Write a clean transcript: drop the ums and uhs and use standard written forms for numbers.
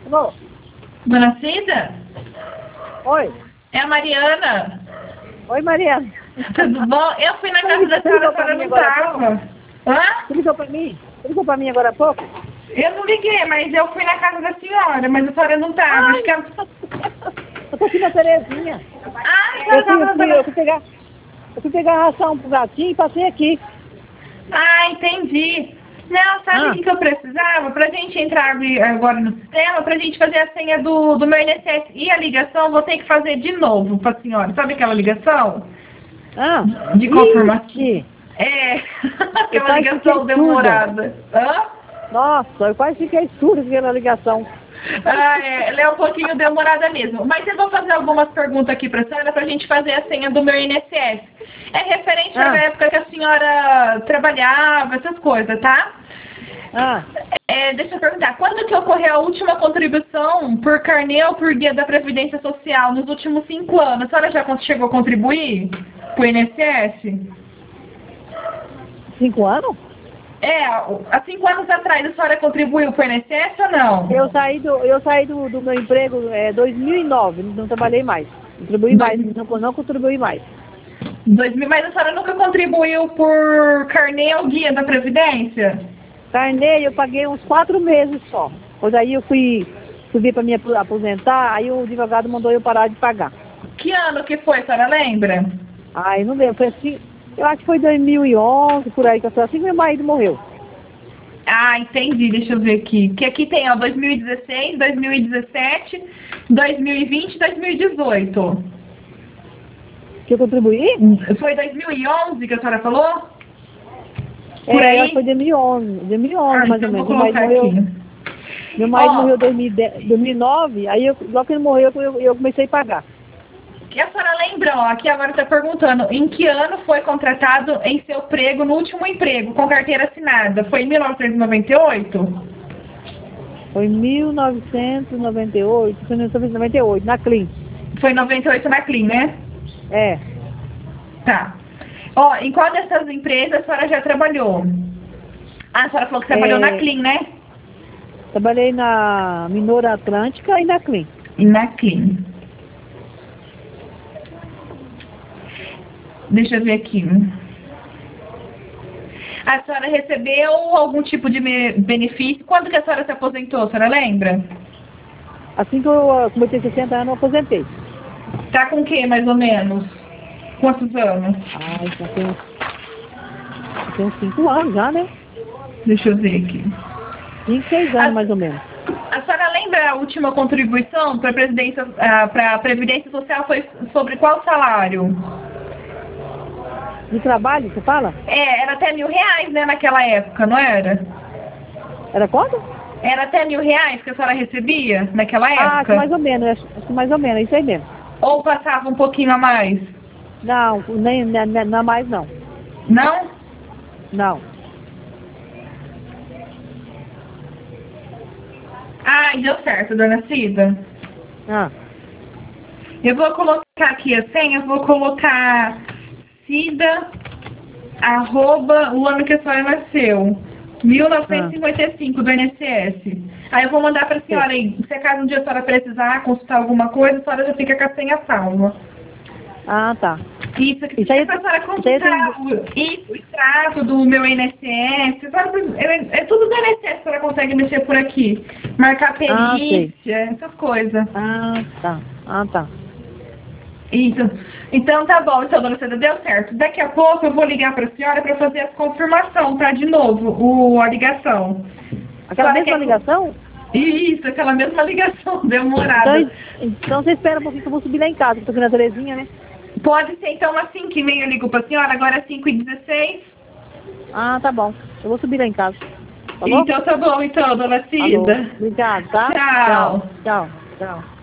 Alô? Dona Cida? Oi. É a Mariana. Oi, Mariana. Tudo bom? Eu fui na casa da senhora, a senhora não estava. Hã? Você ligou pra mim? Você ligou pra mim agora há pouco? Eu não liguei, mas eu fui na casa da senhora, mas a senhora não estava. Acho que ela... Eu tô aqui na Terezinha. Ah, a senhora estava Eu fui pegar ração pro gatinho e passei aqui. Ah, entendi. Não, sabe o que eu precisava? Pra gente entrar agora no sistema, pra gente fazer a senha do meu INSS e a ligação, vou ter que fazer de novo pra senhora. Sabe aquela ligação? De confirmação. Ixi. É, aquela ligação demorada. Hã? Nossa, eu quase fiquei surda pela ligação. Ah, ela é um pouquinho demorada mesmo. Mas eu vou fazer algumas perguntas aqui pra senhora pra gente fazer a senha do meu INSS. É referente à época que a senhora trabalhava, essas coisas, tá? Deixa eu perguntar, quando que ocorreu a última contribuição por carnê ou por guia da Previdência Social nos últimos 5 anos? A senhora já chegou a contribuir pro INSS? 5 anos? Há 5 anos atrás a senhora contribuiu pro INSS ou não? Eu saí do meu emprego em 2009, não trabalhei mais. Não contribuí mais. Mas a senhora nunca contribuiu por carnê ou guia da Previdência? Carnê eu paguei uns 4 meses só. Pois aí eu fui vir para me aposentar, aí o advogado mandou eu parar de pagar. Que ano que foi, a senhora lembra? Ai, não lembro, foi assim, eu acho que foi 2011, por aí, que assim que meu marido morreu. Ah, entendi, deixa eu ver aqui. Que aqui tem, 2016, 2017, 2020 e 2018. Que eu contribuí? Foi 2011 que a senhora falou? Por aí? Acho que foi 2011 mais ou menos. Meu marido morreu em 2009, aí logo que ele morreu eu comecei a pagar. E a senhora lembra, aqui agora está perguntando, em que ano foi contratado em seu emprego, no último emprego, com carteira assinada? Foi em 1998? Foi em 1998, foi em 1998, na Clean. Foi em 98 na Clean, né? Tá. Em qual dessas empresas a senhora já trabalhou? A senhora falou que trabalhou na Clean, né? Trabalhei na Minora Atlântica e na Clean. E na Clean. Deixa eu ver aqui. A senhora recebeu algum tipo de benefício? Quando que a senhora se aposentou, a senhora lembra? Assim que eu comecei 60 anos, eu aposentei. Tá com o que, mais ou menos? Quantos anos? Ai, já tem uns 5 anos já, né? Deixa eu ver aqui. 5, 6 anos, mais ou menos. A senhora lembra a última contribuição para a Previdência Social foi sobre qual salário? De trabalho, você fala? Era até R$1.000, né, naquela época, não era? Era quanto? Era até R$1.000 que a senhora recebia naquela época? Acho mais ou menos, isso aí mesmo. Ou passava um pouquinho a mais? Não, não mais não. Não? Não. Deu certo, dona Cida. Eu vou colocar aqui a senha, eu vou colocar Cida, @ o ano que a senhora nasceu. 1955, do INSS. Aí eu vou mandar para a senhora aí. Se acaso um dia a senhora precisar consultar alguma coisa, a senhora já fica com a senha salva. Tá. Isso aqui é para a senhora consultar o extrato do meu INSS. É tudo do INSS que a senhora consegue mexer por aqui. Marcar perícia, essas coisas. Tá. Isso. Então tá bom, então, dona Cida, deu certo. Daqui a pouco eu vou ligar para a senhora para fazer a confirmação, tá? De novo, a ligação. Aquela mesma ligação? Isso, aquela mesma ligação, demorada. Então você espera um pouquinho que eu vou subir lá em casa, que eu tô aqui na Terezinha, né? Pode ser, então, às 5h30 eu ligo para a senhora, agora é 5h16. Tá bom. Eu vou subir lá em casa. Tá bom? Então tá bom, então, dona Cida. Obrigada, tá? Tchau. Tchau.